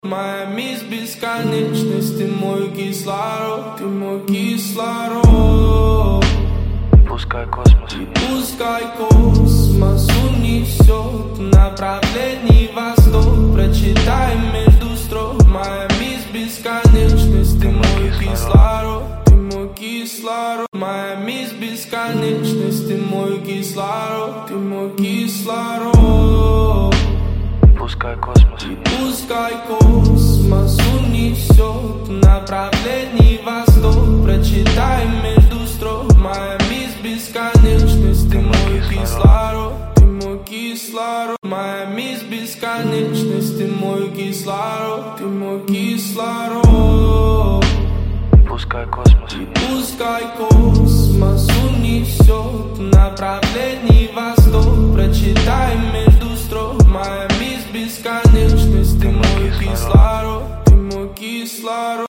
Майами с бесконечность, ты мой кислород, ты мой кислород. Пускай космос унесет в направлении восток. Прочитай между строк. Майами с бесконечность, ты мой кислород, ты мой кислород. Майами с бесконечность, ты мой кислород, ты мой кислород. Пускай космос унесет в направлении восток. Прочитай между строк. Майами с бесконечность, ты мой кислород, ты мой кислород. Майами с бесконечность, ты мой кислород, ты мой кислород. Пускай космос унесет в направлении восток. Прочитай между строк. Майами с бесконечность, ты мой кислород, ты мой кислород.